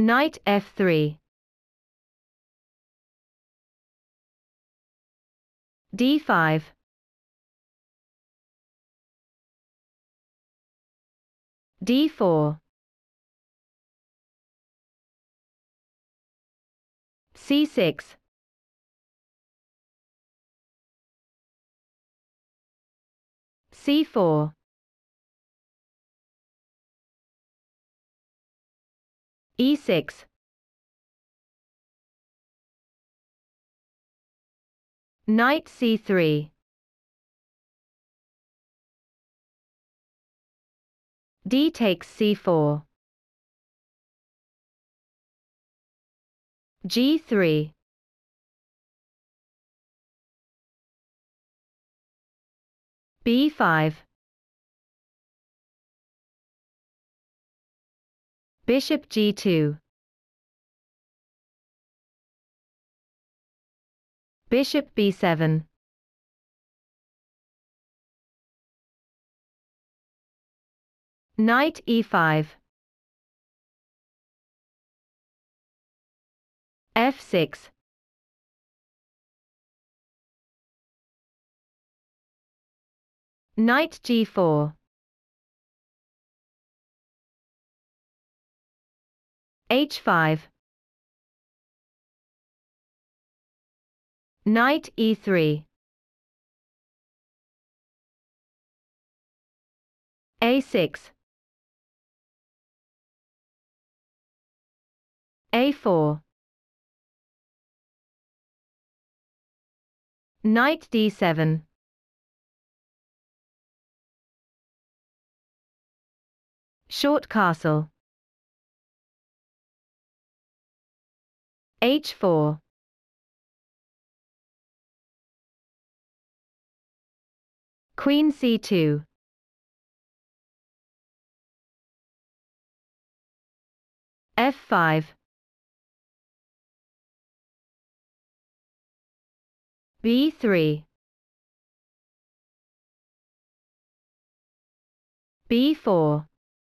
Knight f3. d5. d4. c6. c4. e6. Knight c3. d takes c4. g3. b5. Bishop g2. Bishop b7. Knight e5. f6. Knight g4. h5. Knight e3. a6. a4. Knight d7. Short castle. h4. Queen c2. f5. b3. b4.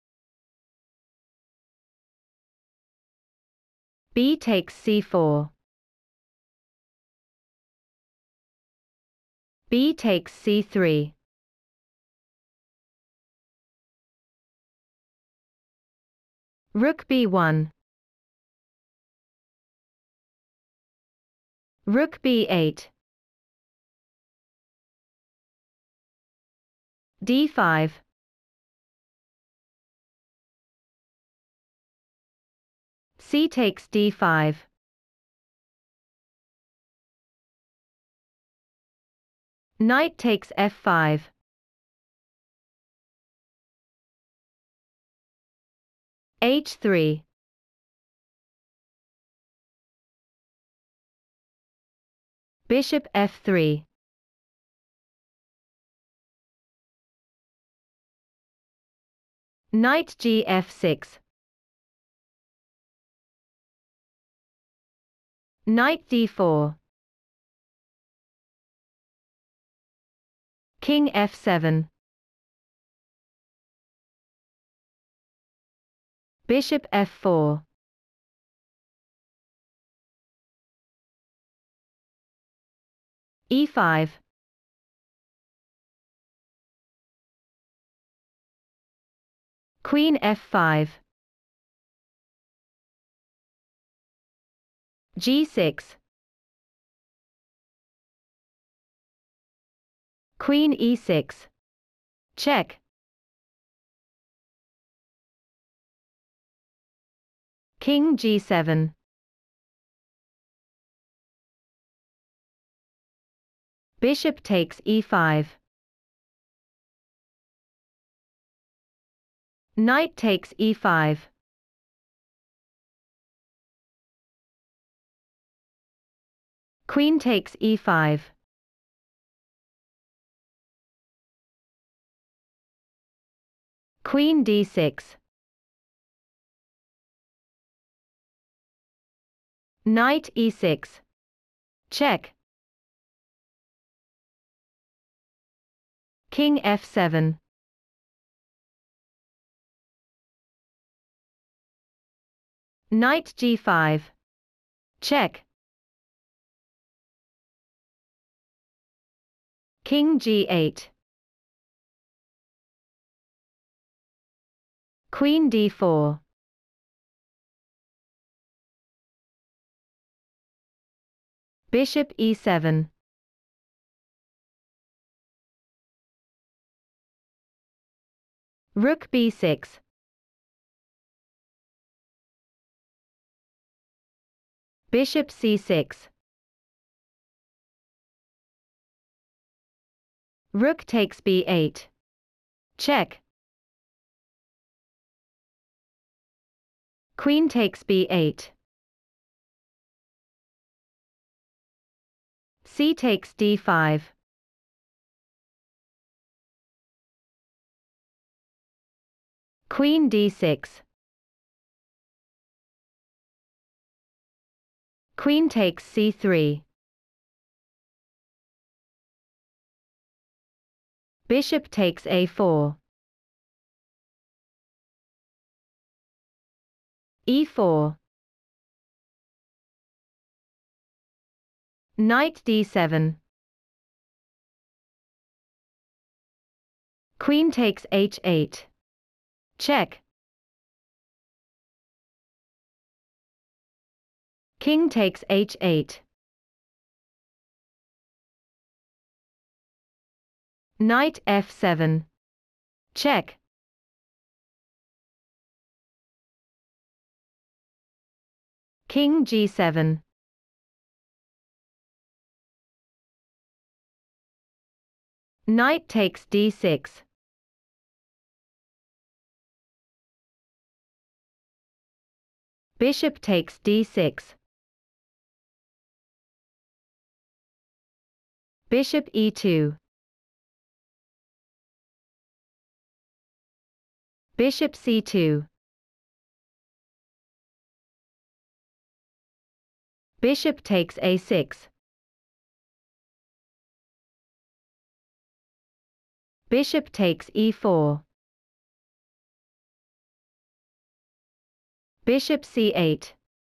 b takes c4. b takes c3. Rook b1. Rook b8. d5. c takes d5. Knight takes f5. h3. Bishop f3. Knight gf6. Knight d4. King f7. Bishop f4. e5. Queen f5. g6. Queen e6. Check. King g7. Bishop takes e5. Knight takes e5. Queen takes e5. Queen d6. Knight e6. Check. King f7. Knight g5. Check. King g8. Queen d4. Bishop e7. Rook b6. Bishop c6. Rook takes b8. Check. Queen takes b8. C takes d5. Queen d6. Queen takes c3. Bishop takes a4. e4. Knight d7. Queen takes h8. Check. King takes h8. Knight f7. Check. King g7. Knight takes d6. Bishop takes d6. Bishop e2. Bishop c2. Bishop takes a6. Bishop takes e4. Bishop c8.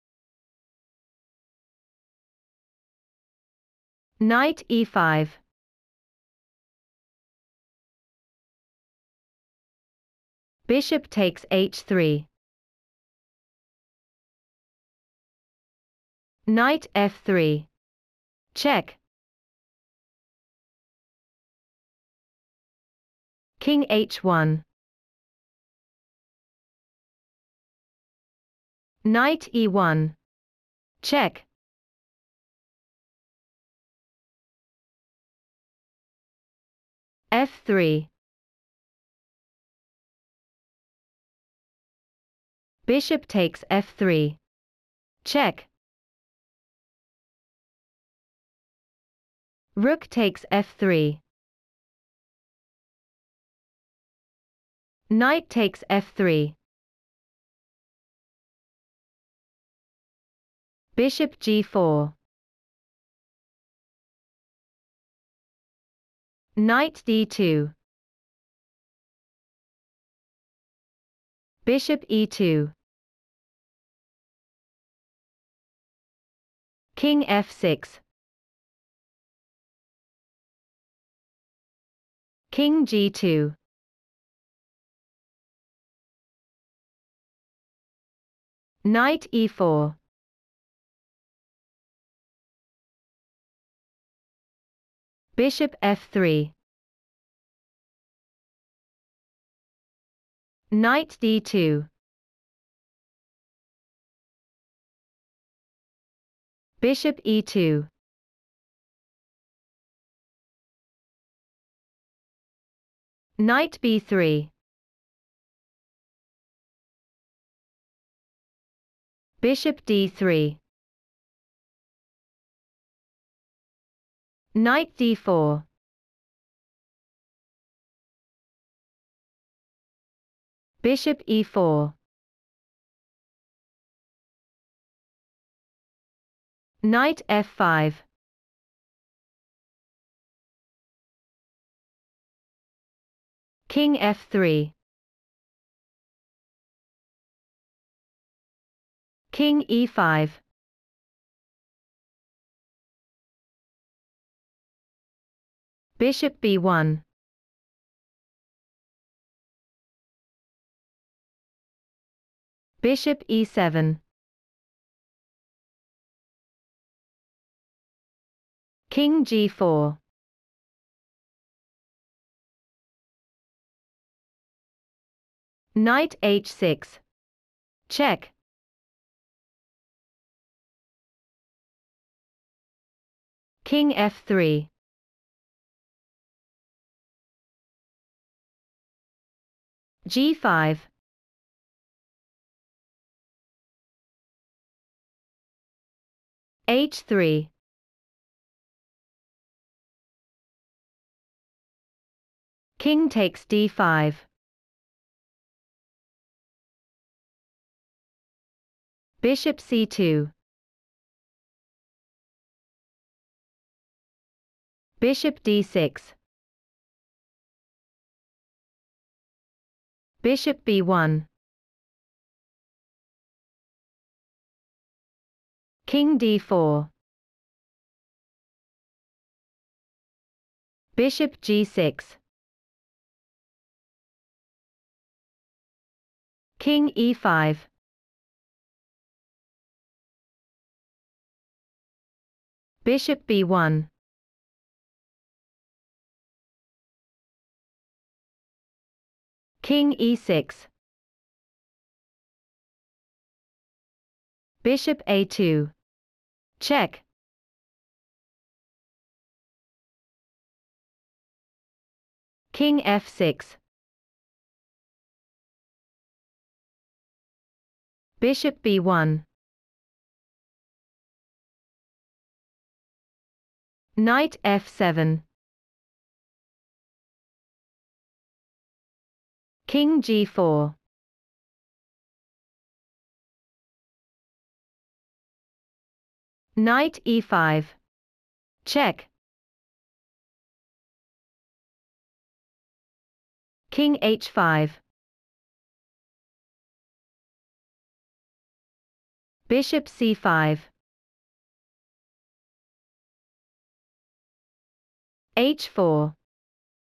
Knight e5. Bishop takes h3. Knight f3. Check. King h1. Knight e1. Check. f3. Bishop takes f3. Check. Rook takes f3. Knight takes f3. Bishop g4. Knight d2. Bishop e2. King f6. King g2. Knight e4. Bishop f3. Knight d2. Bishop e2. Knight b3. Bishop d3. Knight d4. Bishop e4. Knight f5. King f3. King e5. Bishop b1. Bishop e7. King g4. Knight h6. Check. King f3. g5. h3. King takes d5. Bishop c2. Bishop d6. Bishop b1. King d4. Bishop g6. King e5. Bishop b1. King e6. Bishop a2. Check. King f6. Bishop b1. Knight f7. King g4. Knight e5. Check. King h5. Bishop c5. h4.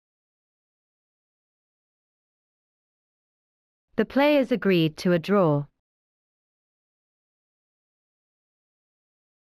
The players agreed to a draw.